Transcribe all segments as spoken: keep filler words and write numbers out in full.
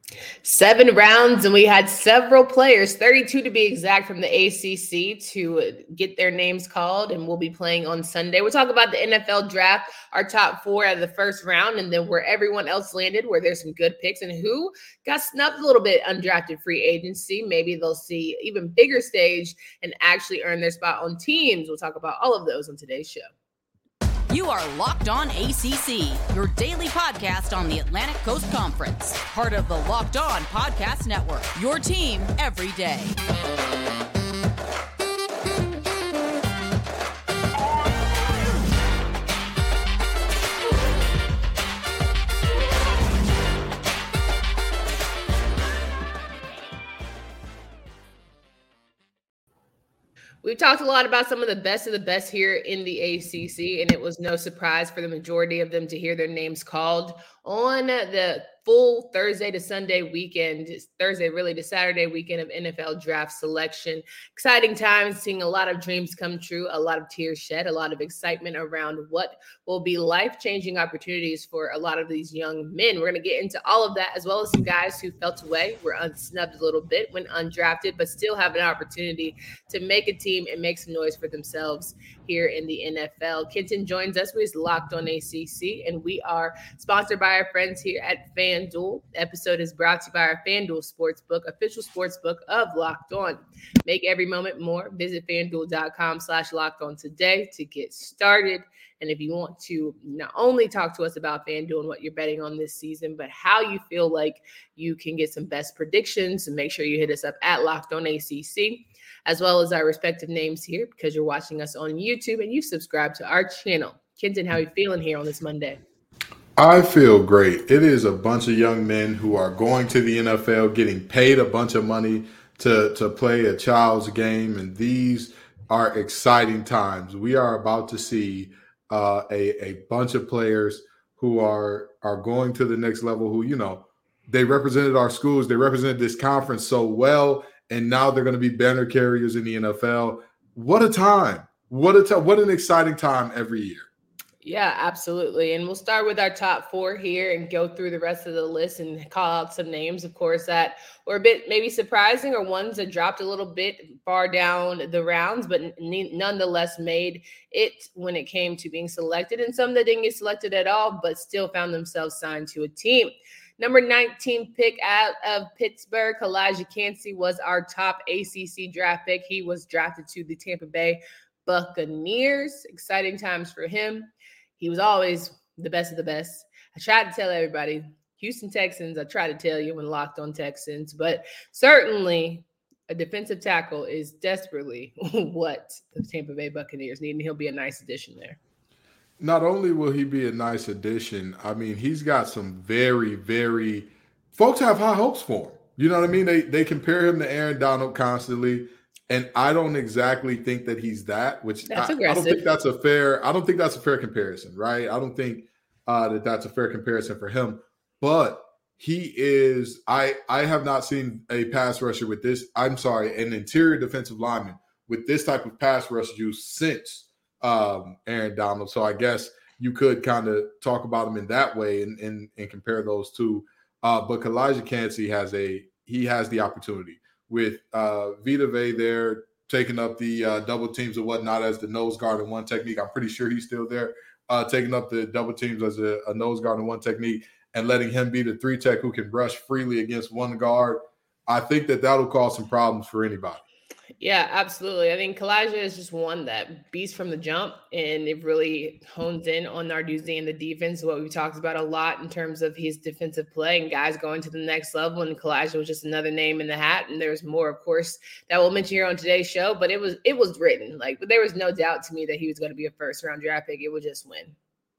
Seven rounds, and we had several players, thirty-two to be exact, from the A C C to get their names called, and we'll be playing on Sunday. We'll talk about the N F L draft, our top four out of the first round, and then where everyone else landed, where there's some good picks, and who got snubbed a little bit undrafted free agency. Maybe they'll see even bigger stage and actually earn their spot on teams. We'll talk about all of those on today's show. You are Locked On A C C, your daily podcast on the Atlantic Coast Conference. Part of the Locked On Podcast Network, your team every day. We've talked a lot about some of the best of the best here in the A C C, and it was no surprise for the majority of them to hear their names called on the full Thursday to Sunday weekend, Thursday really to Saturday weekend of N F L draft selection. Exciting times, seeing a lot of dreams come true, a lot of tears shed, a lot of excitement around what will be life-changing opportunities for a lot of these young men. We're going to get into all of that, as well as some guys who felt away, were unsnubbed a little bit, went undrafted, but still have an opportunity to make a team and make some noise for themselves here in the N F L. Kenton joins us. We're Locked On A C C, and we are sponsored by our friends here at FanDuel. The episode is brought to you by our FanDuel Sportsbook, official sportsbook of Locked On. Make every moment more. Visit FanDuel.com slash Locked On today to get started. And if you want to not only talk to us about FanDuel and what you're betting on this season, but how you feel like you can get some best predictions, and make sure you hit us up at Locked On A C C, as well as our respective names here, because you're watching us on YouTube and you subscribe to our channel. Kenton, how are you feeling here on this Monday? I feel great. It is a bunch of young men who are going to the N F L, getting paid a bunch of money to, to play a child's game, and these are exciting times. We are about to see uh, a, a bunch of players who are, are going to the next level, who, you know, they represented our schools, they represented this conference so well, and now they're going to be banner carriers in the N F L. What a time. What a time. What an exciting time every year. Yeah, absolutely. And we'll start with our top four here and go through the rest of the list and call out some names, of course, that were a bit maybe surprising, or ones that dropped a little bit far down the rounds, but n- nonetheless made it when it came to being selected, and some that didn't get selected at all, but still found themselves signed to a team. Number nineteen pick out of Pittsburgh, Elijah Cansey, was our top A C C draft pick. He was drafted to the Tampa Bay Buccaneers. Exciting times for him. He was always the best of the best. I tried to tell everybody, Houston Texans, I try to tell you when Locked On Texans, but certainly a defensive tackle is desperately what the Tampa Bay Buccaneers need, and he'll be a nice addition there. Not only will he be a nice addition, I mean, he's got some very, very – folks have high hopes for him. You know what I mean? They they compare him to Aaron Donald constantly, and I don't exactly think that he's that, which that's I, I don't think that's a fair – I don't think that's a fair comparison, right? I don't think uh, that that's a fair comparison for him. But he is I, – I have not seen a pass rusher with this – I'm sorry, an interior defensive lineman with this type of pass rush use since – um Aaron Donald. So I guess you could kind of talk about him in that way and, and, and compare those two. Uh, but Elijah Cansey has a he has the opportunity with uh, Vita Vea there taking up the uh, double teams and whatnot as the nose guard and one technique. I'm pretty sure he's still there uh, taking up the double teams as a, a nose guard and one technique, and letting him be the three tech who can rush freely against one guard. I think that that'll cause some problems for anybody. Yeah, absolutely. I think Kalijah is just one that beats from the jump, and it really hones in on Narduzzi and the defense, what we've talked about a lot in terms of his defensive play and guys going to the next level. And Kalijah was just another name in the hat. And there's more, of course, that we'll mention here on today's show, but it was it was written. Like, there was no doubt to me that he was going to be a first round draft pick. It would just win.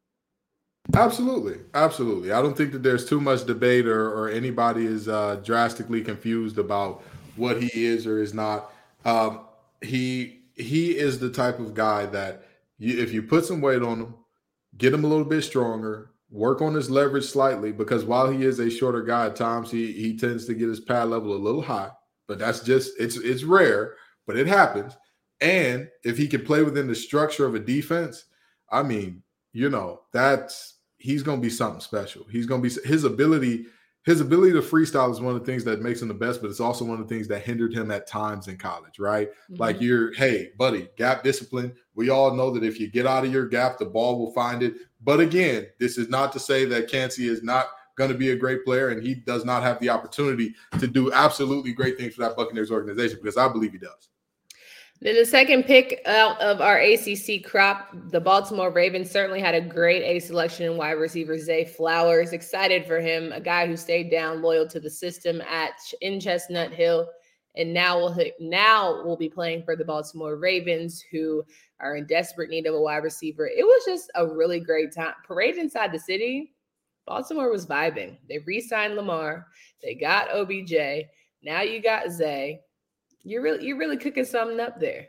Absolutely. Absolutely. I don't think that there's too much debate or, or anybody is uh, drastically confused about what he is or is not. Um, he he is the type of guy that you, if you put some weight on him, get him a little bit stronger, work on his leverage slightly, because while he is a shorter guy at times, he he tends to get his pad level a little high. But that's just it's it's rare, but it happens. And if he can play within the structure of a defense, I mean, you know, that's he's going to be something special. He's going to be his ability. his ability to freestyle is one of the things that makes him the best, but it's also one of the things that hindered him at times in college, right? Mm-hmm. Like you're, hey, buddy, gap discipline. We all know that if you get out of your gap, the ball will find it. But again, this is not to say that Kancey is not going to be a great player and he does not have the opportunity to do absolutely great things for that Buccaneers organization, because I believe he does. Then the second pick out of our A C C crop, the Baltimore Ravens certainly had a great A selection in wide receiver Zay Flowers. Excited for him, a guy who stayed down, loyal to the system at in Chestnut Hill, and now will now will be playing for the Baltimore Ravens, who are in desperate need of a wide receiver. It was just a really great time. Parade inside the city. Baltimore was vibing. They re-signed Lamar. They got O B J. Now you got Zay. You're really, you're really cooking something up there.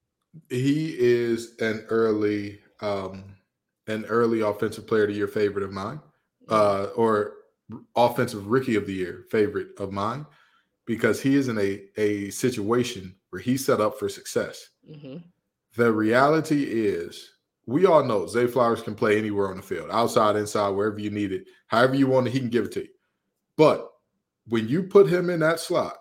He is an early, um, an early offensive player of the year favorite of mine, uh, or offensive rookie of the year favorite of mine, because he is in a a situation where he's set up for success. Mm-hmm. The reality is, we all know Zay Flowers can play anywhere on the field, outside, inside, wherever you need it, however you want it, he can give it to you. But when you put him in that slot,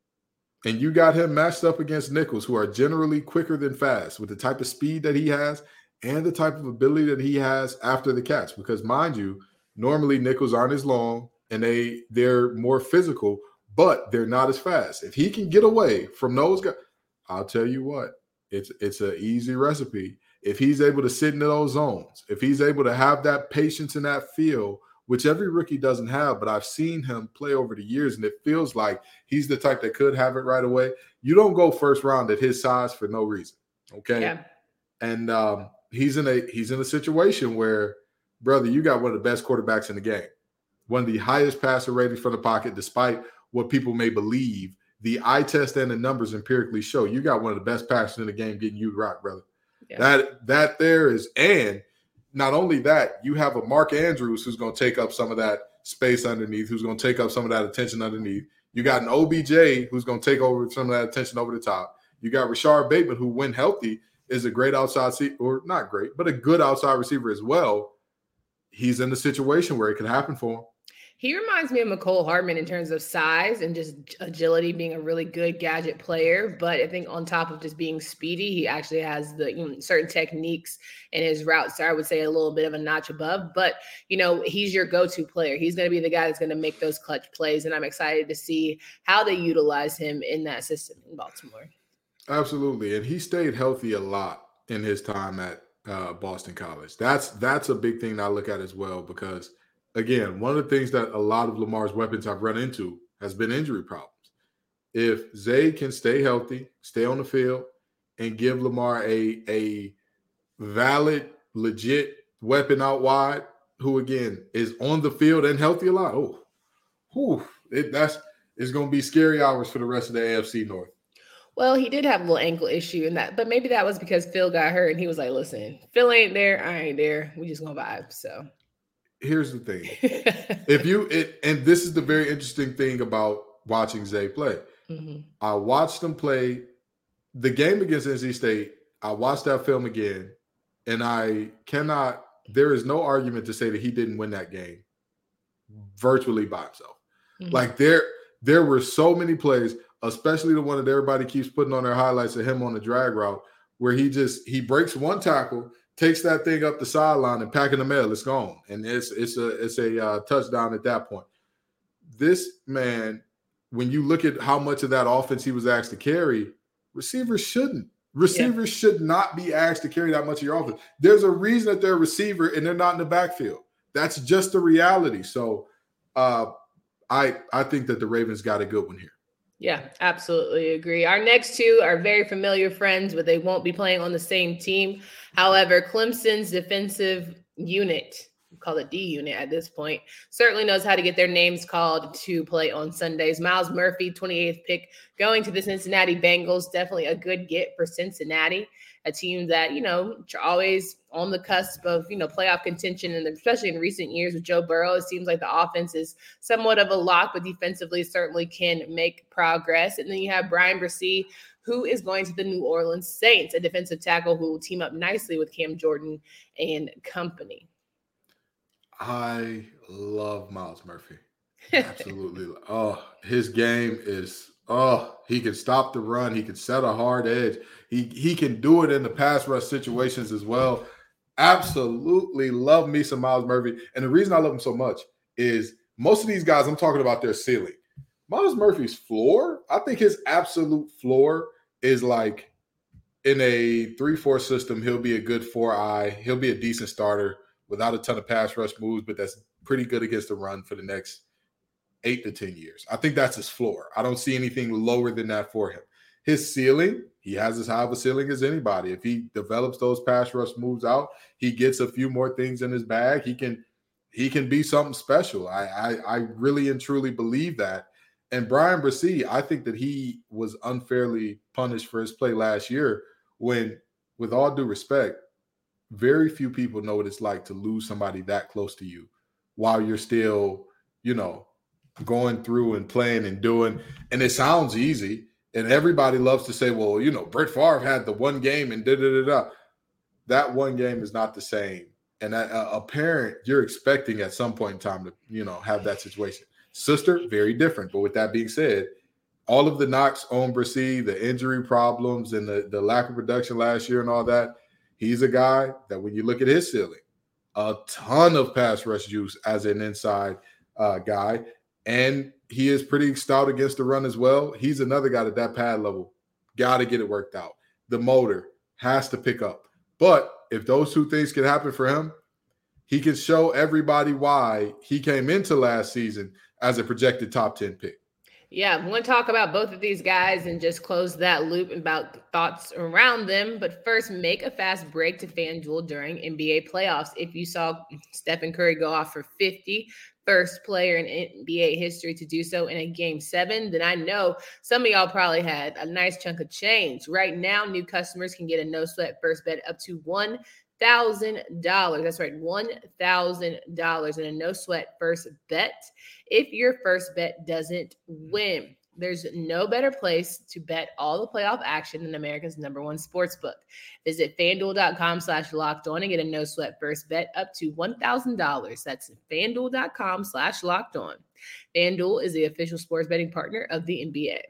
and you got him matched up against Nichols, who are generally quicker than fast, with the type of speed that he has and the type of ability that he has after the catch. Because mind you, normally Nichols aren't as long and they, they're more physical, but they're not as fast. If he can get away from those guys, I'll tell you what, it's it's an easy recipe. If he's able to sit into those zones, if he's able to have that patience in that field, which every rookie doesn't have, but I've seen him play over the years, and it feels like he's the type that could have it right away. You don't go first round at his size for no reason, okay? Yeah. And um, he's in a he's in a situation where, brother, you got one of the best quarterbacks in the game, one of the highest passer ratings from the pocket, despite what people may believe. The eye test and the numbers empirically show you got one of the best passers in the game getting you rock, brother. Yeah. That that there is, and not only that, you have a Mark Andrews who's going to take up some of that space underneath, who's going to take up some of that attention underneath. You got an O B J who's going to take over some of that attention over the top. You got Rashard Bateman, who, when healthy, is a great outside, or not great, but a good outside receiver as well. He's in the situation where it can happen for him. He reminds me of McCole Hardman in terms of size and just agility, being a really good gadget player. But I think on top of just being speedy, he actually has the you know, certain techniques in his routes. So I would say a little bit of a notch above. But, you know, he's your go-to player. He's going to be the guy that's going to make those clutch plays. And I'm excited to see how they utilize him in that system in Baltimore. Absolutely. And he stayed healthy a lot in his time at uh, Boston College. That's, that's a big thing that I look at as well, because – again, one of the things that a lot of Lamar's weapons I've run into has been injury problems. If Zay can stay healthy, stay on the field, and give Lamar a, a valid, legit weapon out wide, who, again, is on the field and healthy a lot, oh, whew, it, that's it's going to be scary hours for the rest of the A F C North. Well, he did have a little ankle issue in that, but maybe that was because Phil got hurt, and he was like, listen, Phil ain't there, I ain't there. We just going to vibe, so. Here's the thing. If you it, and this is the very interesting thing about watching Zay play. Mm-hmm. I watched him play the game against N C State. I watched that film again, and I cannot, there is no argument to say that he didn't win that game virtually by himself. Mm-hmm. Like there, there were so many plays, especially the one that everybody keeps putting on their highlights of him on the drag route, where he just, he breaks one tackle, takes that thing up the sideline and packing the mail, it's gone. And it's it's a it's a uh, touchdown at that point. This man, when you look at how much of that offense he was asked to carry, receivers shouldn't. Receivers yeah. should not be asked to carry that much of your offense. There's a reason that they're a receiver and they're not in the backfield. That's just the reality. So uh, I I think that the Ravens got a good one here. Yeah, absolutely agree. Our next two are very familiar friends, but they won't be playing on the same team. However, Clemson's defensive unit, we call it D unit at this point, certainly knows how to get their names called to play on Sundays. Myles Murphy, twenty-eighth pick, going to the Cincinnati Bengals. Definitely a good get for Cincinnati, a team that, you know, are always on the cusp of, you know, playoff contention. And especially in recent years with Joe Burrow, it seems like the offense is somewhat of a lock, but defensively certainly can make progress. And then you have Brian Bresee, who is going to the New Orleans Saints, a defensive tackle who will team up nicely with Cam Jordan and company. I love Myles Murphy. Absolutely. Oh, his game is, oh, he can stop the run. He can set a hard edge. He he can do it in the pass rush situations as well. Absolutely love me some Myles Murphy. And the reason I love him so much is most of these guys, I'm talking about their ceiling. Myles Murphy's floor, I think his absolute floor is like in a three four system, he'll be a good four-eye. He'll be a decent starter without a ton of pass rush moves, but that's pretty good against the run for the next eight to ten years. I think that's his floor. I don't see anything lower than that for him. His ceiling, he has as high of a ceiling as anybody. If he develops those pass rush moves out, he gets a few more things in his bag. He can he can be something special. I I, I really and truly believe that. And Bryan Bresee, I think that he was unfairly punished for his play last year when, with all due respect, very few people know what it's like to lose somebody that close to you while you're still, you know, going through and playing and doing. And it sounds easy. And everybody loves to say, well, you know, Brett Favre had the one game and da-da-da-da. That one game is not the same. And a, a parent, you're expecting at some point in time to, you know, have that situation. Sister, very different. But with that being said, all of the knocks on Bresee, the injury problems and the, the lack of production last year and all that, he's a guy that when you look at his ceiling, a ton of pass rush juice as an inside uh, guy. And he is pretty stout against the run as well. He's another guy at that pad level. Got to get it worked out. The motor has to pick up. But if those two things can happen for him, he can show everybody why he came into last season as a projected top ten pick. Yeah, I want to talk about both of these guys and just close that loop about thoughts around them. But first, make a fast break to FanDuel during N B A playoffs. If you saw Stephen Curry go off for fifty, first player in N B A history to do so in a game seven, then I know some of y'all probably had a nice chunk of change. Right now, new customers can get a no sweat first bet up to one thousand dollars. That's right, one thousand dollars in a no sweat first bet if your first bet doesn't win. There's no better place to bet all the playoff action than America's number one sports book. Visit FanDuel.com slash locked on and get a no sweat first bet up to one thousand dollars. That's FanDuel.com slash locked on. FanDuel is the official sports betting partner of the N B A.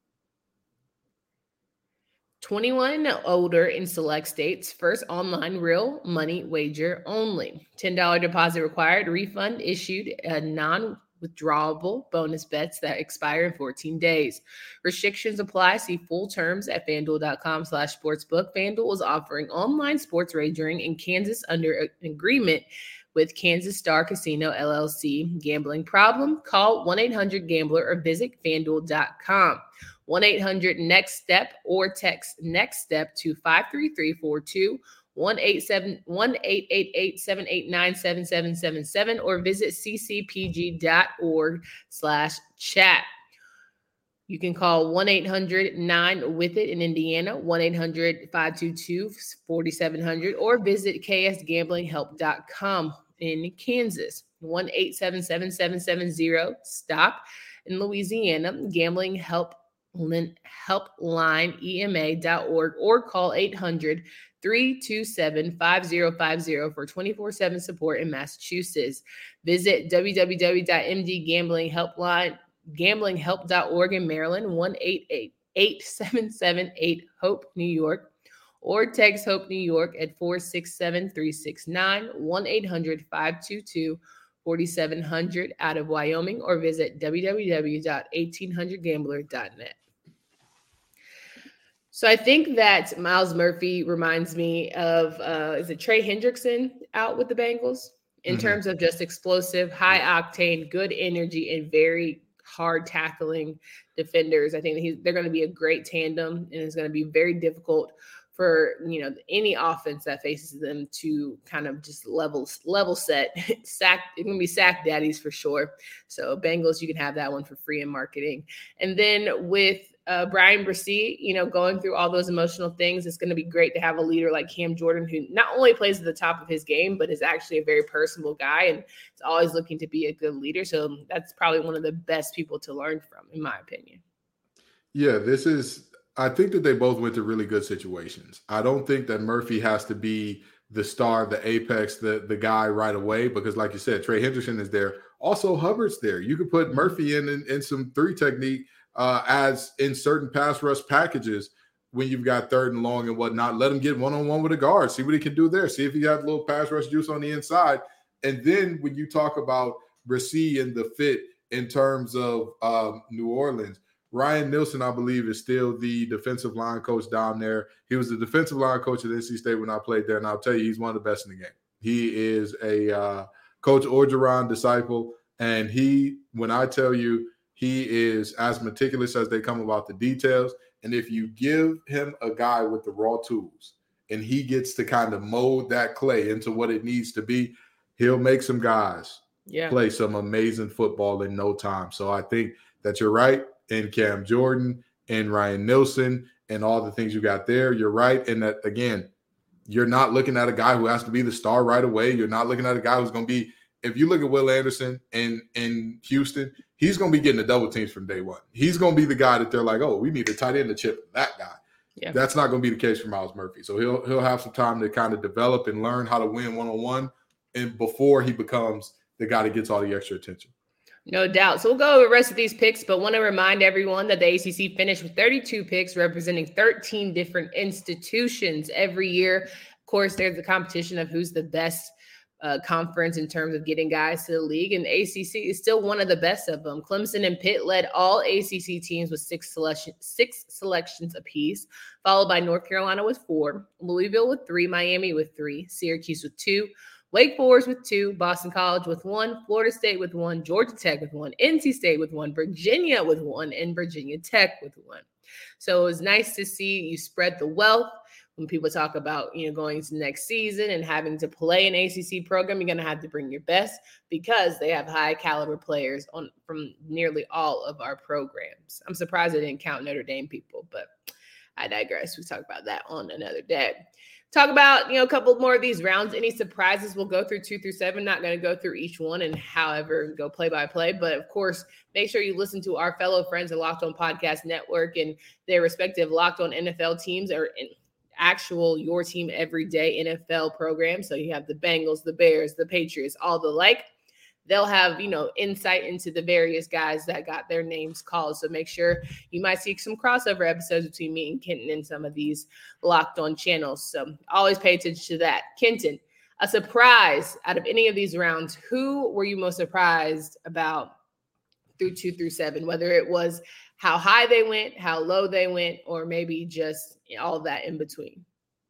twenty-one older in select states. First online real money wager only. ten dollars deposit required. Refund issued. A non-withdrawable bonus bets that expire in fourteen days. Restrictions apply. See full terms at FanDuel.com slash sportsbook. FanDuel is offering online sports wagering in Kansas under an agreement with Kansas Star Casino, L L C. Gambling problem? Call one eight hundred gambler or visit FanDuel dot com. one eight hundred next step or text next step to five three three four two, one eight eight eight seven eight nine seven seven seven seven, or visit ccpg.org slash chat. You can call one eight hundred nine with it in Indiana, one eight hundred five two two four seven zero zero, or visit k s gambling help dot com in Kansas, one eight seven seven seven seven zero stop. In Louisiana, Gambling Help Helpline E M A dot org, or call eight hundred three two seven five zero five zero for twenty-four seven support in Massachusetts. Visit w w w dot m d gambling helpline gambling help dot org in Maryland, one eight eight eight seven seven eight hope New York, or text HOPE New York at four six seven three six nine, one eight hundred five two two four seven zero zero out of Wyoming, or visit w w w dot eighteen hundred gambler dot net. So I think that Myles Murphy reminds me of, uh, is it Trey Hendrickson out with the Bengals in mm-hmm. terms of just explosive, high octane, good energy, and very hard tackling defenders. I think that he's, they're going to be a great tandem, and it's going to be very difficult for, you know, any offense that faces them to kind of just level level set. Sack, it's going to be sack daddies for sure. So Bengals, you can have that one for free in marketing. And then with uh, Bryan Bresee, you know, going through all those emotional things, it's going to be great to have a leader like Cam Jordan, who not only plays at the top of his game, but is actually a very personable guy and is always looking to be a good leader. So that's probably one of the best people to learn from, in my opinion. Yeah, this is – I think that they both went to really good situations. I don't think that Murphy has to be the star, the apex, the, the guy right away, because like you said, Trey Hendrickson is there Also, Hubbard's there. You could put Murphy in in, in some three technique uh, as in certain pass rush packages when you've got third and long and whatnot. Let him get one-on-one with a guard. See what he can do there. See if he got a little pass rush juice on the inside. And then when you talk about Rasee and the fit in terms of um, New Orleans, Ryan Nielsen, I believe, is still the defensive line coach down there. He was the defensive line coach at N C State when I played there, and I'll tell you, he's one of the best in the game. He is a uh, Coach Orgeron disciple, and he, when I tell you, he is as meticulous as they come about the details. And if you give him a guy with the raw tools and he gets to kind of mold that clay into what it needs to be, he'll make some guys yeah. play some amazing football in no time. So I think that you're right. And Cam Jordan and Ryan Nielsen and all the things you got there, you're right. And that, again, you're not looking at a guy who has to be the star right away. You're not looking at a guy who's going to be – if you look at Will Anderson in, in Houston, he's going to be getting the double teams from day one. He's going to be the guy that they're like, oh, we need a tight end to chip that guy. Yeah. That's not going to be the case for Myles Murphy. So he'll he'll have some time to kind of develop and learn how to win one-on-one and before he becomes the guy that gets all the extra attention. No doubt. So we'll go over the rest of these picks, but want to remind everyone that the A C C finished with thirty-two picks representing thirteen different institutions every year. Of course, there's the competition of who's the best uh, conference in terms of getting guys to the league, and the A C C is still one of the best of them. Clemson and Pitt led all A C C teams with six selection, six selections apiece, followed by North Carolina with four, Louisville with three, Miami with three, Syracuse with two, Wake Forest with two, Boston College with one, Florida State with one, Georgia Tech with one, N C State with one, Virginia with one, and Virginia Tech with one. So it was nice to see you spread the wealth. When people talk about, you know, going into next season and having to play an A C C program, you're going to have to bring your best because they have high caliber players on from nearly all of our programs. I'm surprised they didn't count Notre Dame people, but I digress. We talk about that on another day. Talk about, you know, a couple more of these rounds. Any surprises? We'll go through two through seven. Not going to go through each one and however go play by play. But of course, make sure you listen to our fellow friends at Locked On Podcast Network and their respective Locked On N F L teams or in actual your team everyday N F L program. So you have the Bengals, the Bears, the Patriots, all the like. They'll have, you know, insight into the various guys that got their names called. So make sure you might see some crossover episodes between me and Kenton in some of these Locked On channels. So always pay attention to that. Kenton, a surprise out of any of these rounds, who were you most surprised about through two through seven, whether it was how high they went, how low they went, or maybe just all of that in between?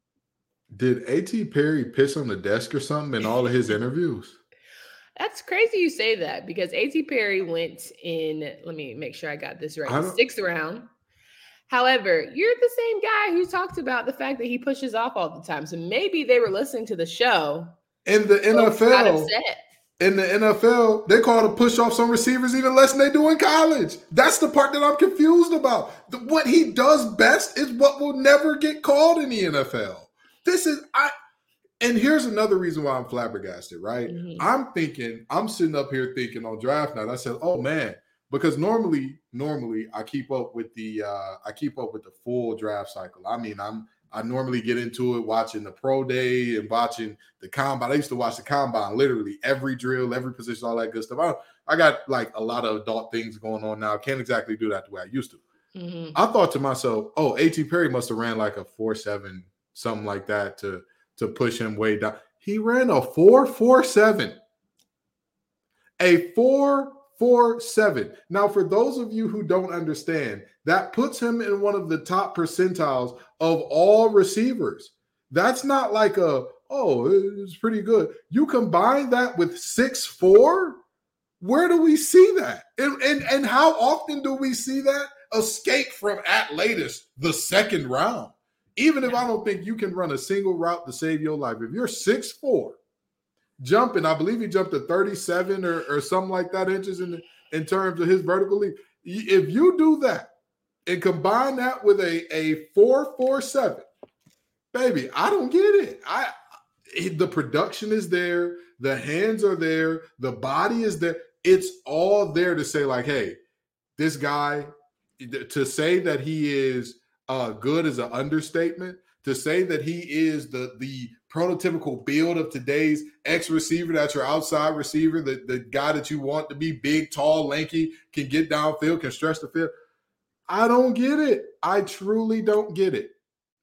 Did A T Perry piss on the desk or something in all of his interviews? That's crazy you say that because A T Perry went in, let me make sure I got this right, sixth round. However, you're the same guy who talked about the fact that he pushes off all the time. So maybe they were listening to the show. In the N F L, in the N F L, they call to push off some receivers even less than they do in college. That's the part that I'm confused about. The, what he does best is what will never get called in the N F L. This is I. And here's another reason why I'm flabbergasted, right? Mm-hmm. I'm thinking, I'm sitting up here thinking on draft night, I said, oh man, because normally, normally I keep up with the uh, I keep up with the full draft cycle. I mean, I'm I normally get into it watching the pro day and watching the combine. I used to watch the combine, literally every drill, every position, all that good stuff. I, I got like a lot of adult things going on now. Can't exactly do that the way I used to. Mm-hmm. I thought to myself, oh, A T Perry must have ran like a four seven, something like that to to push him way down. He ran a four four seven. A four four seven. Now, for those of you who don't understand, that puts him in one of the top percentiles of all receivers. That's not like a, oh, it's pretty good. You combine that with six four, where do we see that? And, and, and how often do we see that escape from at latest the second round? Even if I don't think you can run a single route to save your life, if you're six four, jumping, I believe he jumped to thirty-seven or, or something like that inches in, in terms of his vertical leap. If you do that and combine that with a, a four four seven, baby, I don't get it. I the production is there, the hands are there, the body is there. It's all there to say like, hey, this guy, to say that he is Uh, good is an understatement. To say that he is the the prototypical build of today's X receiver, that's your outside receiver, the, the guy that you want to be big, tall, lanky, can get downfield, can stretch the field. I don't get it. I truly don't get it.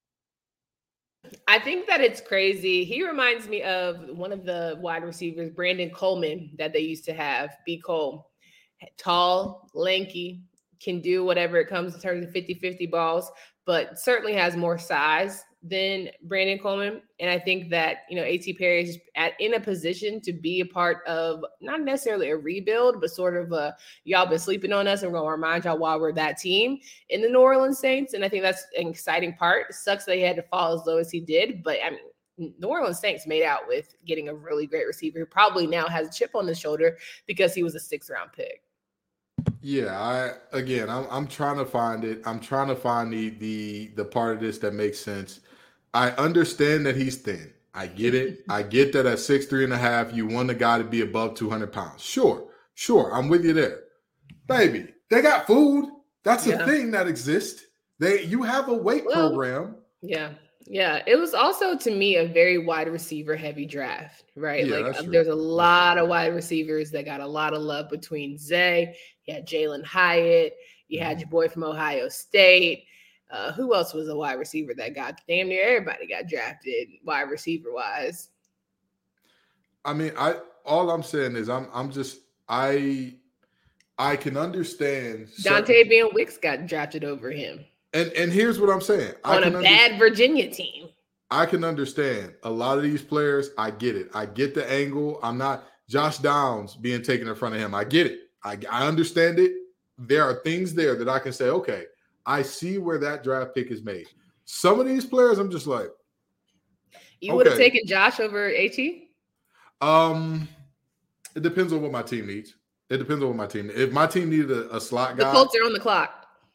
I think that it's crazy. He reminds me of one of the wide receivers, Brandon Coleman, that they used to have, B. Cole. Tall, lanky, can do whatever it comes in terms of fifty-fifty balls, but certainly has more size than Brandon Coleman. And I think that, you know, A T Perry is at, in a position to be a part of not necessarily a rebuild, but sort of a, y'all been sleeping on us and we're going to remind y'all why we're that team in the New Orleans Saints. And I think that's an exciting part. It sucks that he had to fall as low as he did, but I mean, New Orleans Saints made out with getting a really great receiver who probably now has a chip on his shoulder because he was a sixth round pick. Yeah, I again, I'm I'm trying to find it. I'm trying to find the the the part of this that makes sense. I understand that he's thin. I get it. I get that at six three and a half, you want the guy to be above two hundred pounds. Sure, sure, I'm with you there, baby. They got food. That's a yeah. thing that exists. They you have a weight well, program. Yeah. Yeah, it was also, to me, a very wide receiver heavy draft, right? Yeah, like there's a lot of wide receivers that got a lot of love between Zay. You had Jalen Hyatt. You had your boy from Ohio State. Uh, who else was a wide receiver that got damn near everybody got drafted wide receiver wise? I mean, I all I'm saying is I'm I'm just I I can understand Dante Van Wicks got drafted over him. And and here's what I'm saying. On a bad Virginia team. I can understand a lot of these players. I get it. I get the angle. I'm not Josh Downs being taken in front of him. I get it. I, I understand it. There are things there that I can say, okay, I see where that draft pick is made. Some of these players, I'm just like, you would have okay. taken Josh over AT? Um, it depends on what my team needs. It depends on what my team. If my team needed a, a slot guy, the Colts are on the clock.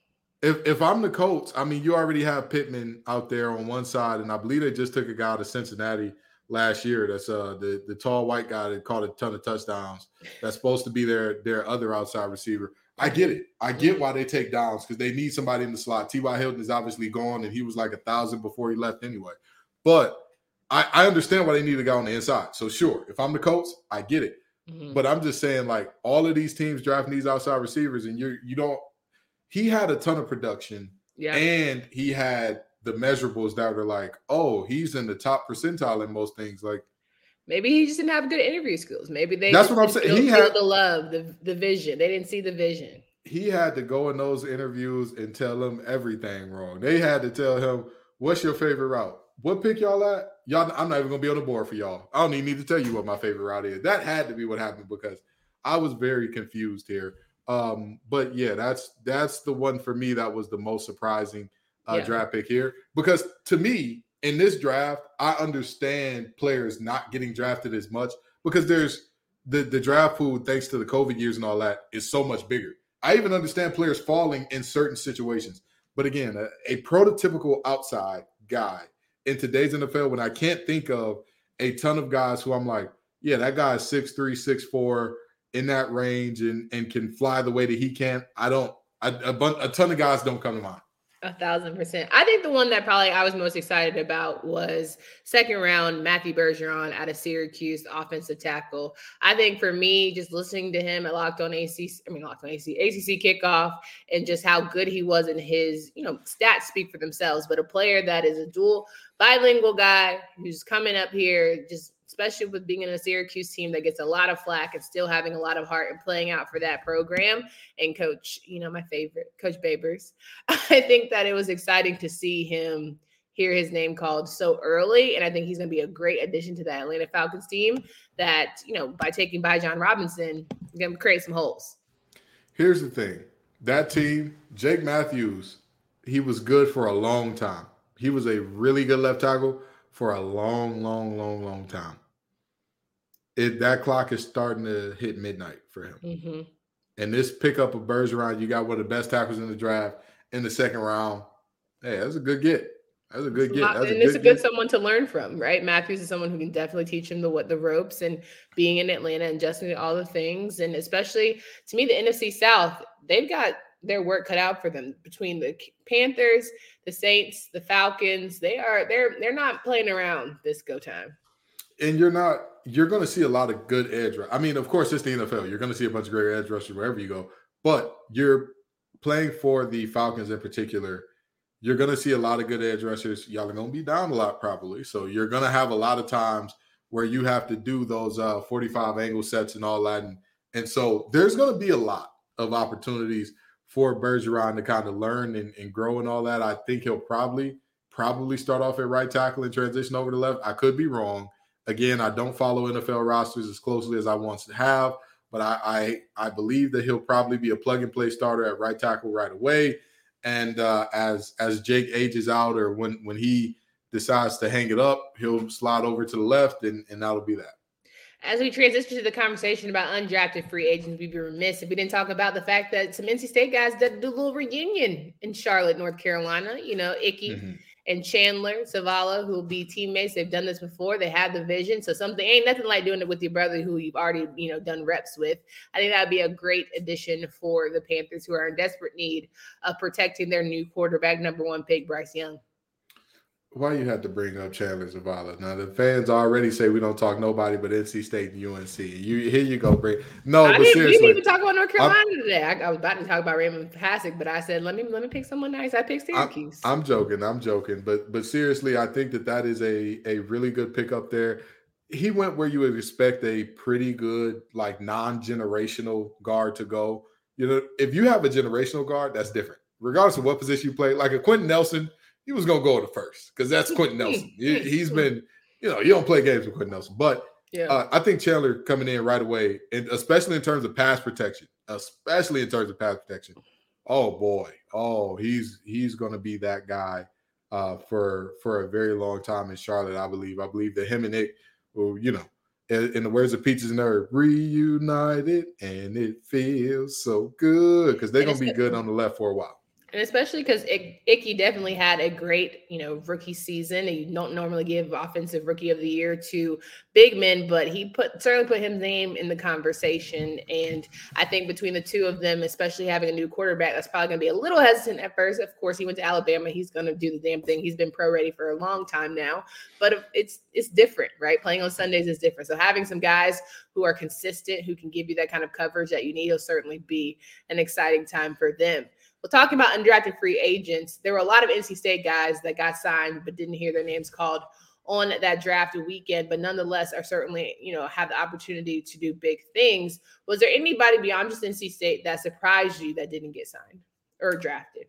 If if I'm the Colts, I mean, you already have Pittman out there on one side, and I believe they just took a guy to Cincinnati last year. That's uh the, the tall white guy that caught a ton of touchdowns. That's supposed to be their their other outside receiver. I get it. I get why they take Downs because they need somebody in the slot. T Y. Hilton is obviously gone, and he was like a thousand before he left anyway. But I, I understand why they need a guy on the inside. So sure, if I'm the Colts, I get it. Mm-hmm. But I'm just saying, like, all of these teams drafting these outside receivers, and you you don't. He had a ton of production, yeah, and he had the measurables that were like, oh, he's in the top percentile in most things. Like, maybe he just didn't have good interview skills. Maybe they that's what I'm saying. Feel, he feel had the love, the the vision. They didn't see the vision. He had to go in those interviews and tell them everything wrong. They had to tell him, "What's your favorite route? What pick y'all at? Y'all, I'm not even gonna be on the board for y'all. I don't even need to tell you what my favorite route is." That had to be what happened because I was very confused here. Um, but yeah, that's that's the one for me that was the most surprising uh, yeah. draft pick here. Because to me, in this draft, I understand players not getting drafted as much because there's the, the draft pool, thanks to the COVID years and all that, is so much bigger. I even understand players falling in certain situations. But again, a, a prototypical outside guy in today's N F L, when I can't think of a ton of guys who I'm like, yeah, that guy is six three, six four, in that range and, and can fly the way that he can. I don't, I, a, bun- a ton of guys don't come to mind. A thousand percent. I think the one that probably I was most excited about was second round, Matthew Bergeron out of Syracuse, offensive tackle. I think for me, just listening to him at Locked On A C C, I mean, Locked On A C C, A C C kickoff, and just how good he was in his, you know, stats speak for themselves, but a player that is a dual bilingual guy who's coming up here, just especially with being in a Syracuse team that gets a lot of flack and still having a lot of heart and playing out for that program. And coach, you know, my favorite, Coach Babers. I think that it was exciting to see him hear his name called so early. And I think he's going to be a great addition to that Atlanta Falcons team that, you know, by taking Bijan Robinson, going to create some holes. Here's the thing. That team, Jake Matthews, he was good for a long time. He was a really good left tackle for a long, long, long, long time. It that clock is starting to hit midnight for him. Mm-hmm. And this pickup of Bergeron, you got one of the best tackles in the draft in the second round. Hey, that's a good get. That's a good it's get. That's and a it's good a good get. someone to learn from, right? Matthews is someone who can definitely teach him the what the ropes and being in Atlanta and adjusting to all the things. And especially to me, the N F C South, they've got their work cut out for them. Between the Panthers, the Saints, the Falcons, they are they're they're not playing around this go time. And you're not you're going to see a lot of good edge. I mean, of course, it's the N F L. You're going to see a bunch of great edge rushers wherever you go. But you're playing for the Falcons in particular. You're going to see a lot of good edge rushers. Y'all are going to be down a lot probably. So you're going to have a lot of times where you have to do those uh, forty-five angle sets and all that. And, and so there's going to be a lot of opportunities for Bergeron to kind of learn and, and grow and all that. I think he'll probably, probably start off at right tackle and transition over to left. I could be wrong. Again, I don't follow N F L rosters as closely as I once have, but I, I, I believe that he'll probably be a plug-and-play starter at right tackle right away. And uh, as as Jake ages out or when when he decides to hang it up, he'll slide over to the left, and, and that'll be that. As we transition to the conversation about undrafted free agents, we'd be remiss if we didn't talk about the fact that some N C State guys did do a little reunion in Charlotte, North Carolina. You know, Icky mm-hmm. and Chandler Zavala, who will be teammates. They've done this before. They have the vision. So something ain't nothing like doing it with your brother who you've already, you know, done reps with. I think that would be a great addition for the Panthers, who are in desperate need of protecting their new quarterback, number one pick, Bryce Young. Why you had to bring up Chandler Zavala? Now the fans already say we don't talk nobody but N C State and U N C. You here you go, bring no, I but seriously, we didn't even talk about North Carolina I'm, today. I, I was about to talk about Raymond Passick, but I said let me let me pick someone nice. I picked Syracuse. I'm, I'm joking, I'm joking, but but seriously, I think that that is a a really good pickup there. He went where you would expect a pretty good like non-generational guard to go. You know, if you have a generational guard, that's different, regardless of what position you play. Like a Quentin Nelson. He was going to go to first because that's Quentin Nelson. He, he's been, you know, you don't play games with Quentin Nelson. But yeah. uh, I think Chandler coming in right away, and especially in terms of pass protection, especially in terms of pass protection. Oh, boy. Oh, he's he's going to be that guy uh, for for a very long time in Charlotte, I believe. I believe that him and Nick will, you know, in, in the words of Peaches and Herb, reunited, and it feels so good because they're going to be good on the left for a while. And especially because Icky definitely had a great, you know, rookie season. And you don't normally give offensive rookie of the year to big men, but he put certainly put his name in the conversation. And I think between the two of them, especially having a new quarterback, that's probably going to be a little hesitant at first. Of course, he went to Alabama. He's going to do the damn thing. He's been pro ready for a long time now. But it's it's different, right? Playing on Sundays is different. So having some guys who are consistent, who can give you that kind of coverage that you need, will certainly be an exciting time for them. Well, talking about undrafted free agents, there were a lot of N C State guys that got signed but didn't hear their names called on that draft weekend, but nonetheless are certainly, you know, have the opportunity to do big things. Was there anybody beyond just N C State that surprised you that didn't get signed or drafted?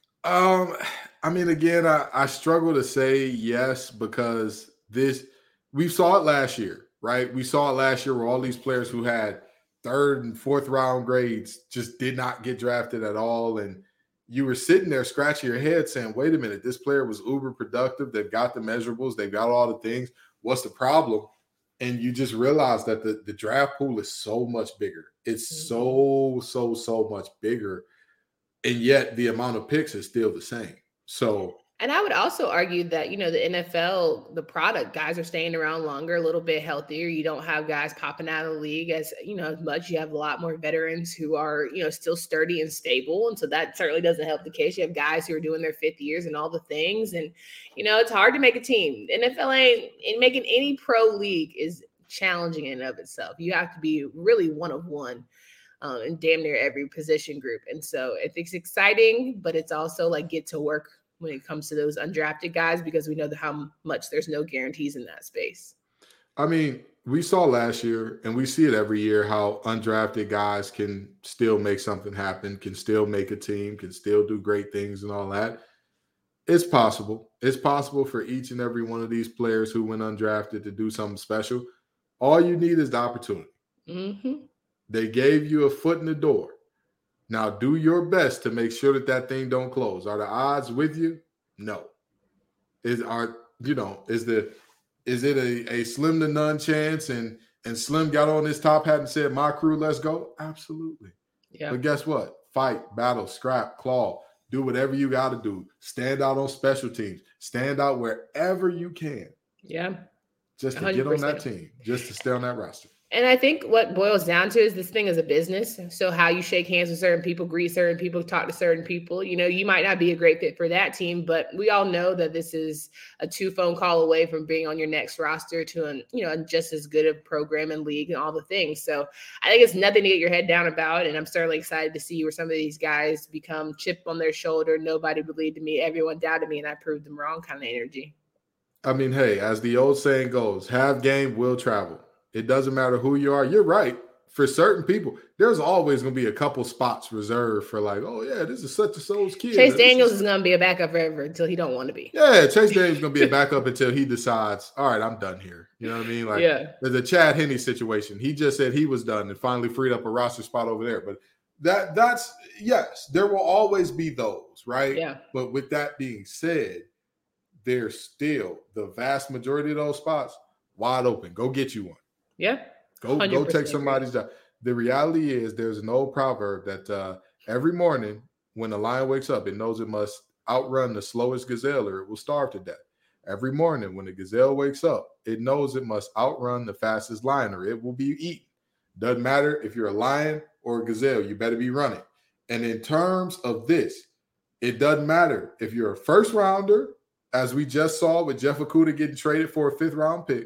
Um, I mean, again, I, I struggle to say yes because this we saw it last year, right? We saw it last year where all these players who had third and fourth round grades just did not get drafted at all. And you were sitting there scratching your head saying, wait a minute, this player was uber productive. They've got the measurables. They've got all the things. What's the problem? And you just realize that the, the draft pool is so much bigger. It's so, so, so much bigger. And yet the amount of picks is still the same. So, and I would also argue that, you know, the N F L, the product, guys are staying around longer, a little bit healthier. You don't have guys popping out of the league as, you know, as much. You have a lot more veterans who are, you know, still sturdy and stable. And so that certainly doesn't help the case. You have guys who are doing their fifth years and all the things. And, you know, it's hard to make a team. The N F L ain't, in making any pro league is challenging in and of itself. You have to be really one of one. Um, in damn near every position group. And so it's exciting, but it's also like get to work when it comes to those undrafted guys, because we know how much there's no guarantees in that space. I mean, we saw last year, and we see it every year, how undrafted guys can still make something happen, can still make a team, can still do great things and all that. It's possible. It's possible for each and every one of these players who went undrafted to do something special. All you need is the opportunity. Mm-hmm. They gave you a foot in the door. Now do your best to make sure that that thing don't close. Are the odds with you? No. Is are you know is the is it a, a slim to none chance? And and Slim got on his top hat and said, "My crew, let's go." Absolutely. Yeah. But guess what? Fight, battle, scrap, claw. Do whatever you got to do. Stand out on special teams. Stand out wherever you can. Yeah. Just to one hundred percent get on that team. Just to stay on that roster. And I think what boils down to is this thing is a business. So how you shake hands with certain people, greet certain people, talk to certain people, you know, you might not be a great fit for that team, but we all know that this is a two phone call away from being on your next roster to, an, you know, just as good a program and league and all the things. So I think it's nothing to get your head down about. And I'm certainly excited to see where some of these guys become chip on their shoulder. Nobody believed in me. Everyone doubted me and I proved them wrong kind of energy. I mean, hey, as the old saying goes, have game, will travel. It doesn't matter who you are. You're right. For certain people, there's always going to be a couple spots reserved for like, oh, yeah, this is such a soul's kid. Chase Daniels is, is going to be a backup forever until he don't want to be. Yeah, Chase Daniels is going to be a backup until he decides, all right, I'm done here. You know what I mean? Like, yeah. There's a Chad Henne situation. He just said he was done and finally freed up a roster spot over there. But that that's, yes, there will always be those, right? Yeah. But with that being said, there's still the vast majority of those spots wide open. Go get you one. Yeah. Go go take somebody's job. The reality is there's an old proverb that uh, every morning when a lion wakes up, it knows it must outrun the slowest gazelle or it will starve to death. Every morning when the gazelle wakes up, it knows it must outrun the fastest lion or it will be eaten. Doesn't matter if you're a lion or a gazelle, you better be running. And in terms of this, it doesn't matter if you're a first rounder, as we just saw with Jeff Okudah getting traded for a fifth round pick,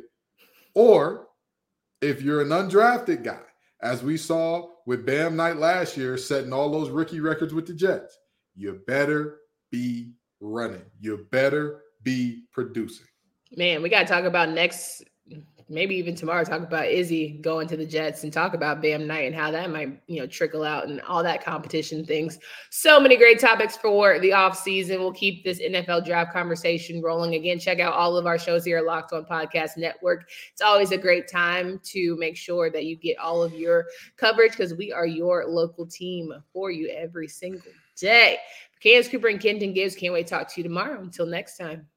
or if you're an undrafted guy, as we saw with Bam Knight last year, setting all those rookie records with the Jets, you better be running. You better be producing. Man, we got to talk about next, maybe even tomorrow, talk about Izzy going to the Jets and talk about Bam Knight and how that might, you know, trickle out and all that competition things. So many great topics for the offseason. We'll keep this N F L draft conversation rolling. Again, check out all of our shows here at Locked On Podcast Network. It's always a great time to make sure that you get all of your coverage because we are your local team for you every single day. Candace Cooper and Kenton Gibbs, can't wait to talk to you tomorrow. Until next time.